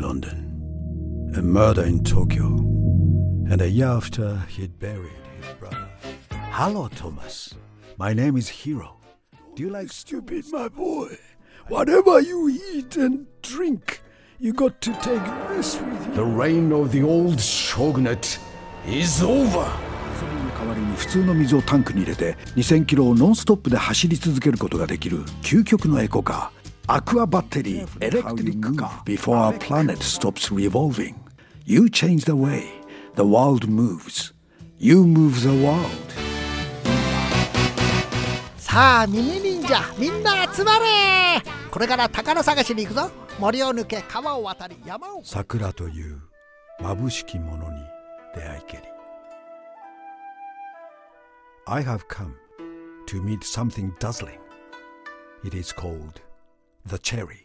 London, a murder in Tokyo, and a year after he'd buried his brother. Hello, Thomas. My name is Hiro. Do you like stupid, my boy? Whatever you eat and drink, you got to take this with you. The reign of the old shogunate is over. 代わりに普通の水をタンクに入れて2000キロをノンストップで走り続けることができる究極のエコカー、アクアバッテリーエレクトリックカー。Before our planet stops revolving, you change the way the world moves. You move the world. さあミニ忍者みんな集まれ。これから宝探しに行くぞ。森を抜け川を渡り山を。 桜という眩しきものに出会いけり。I have come to meet something dazzling. It is called the cherry.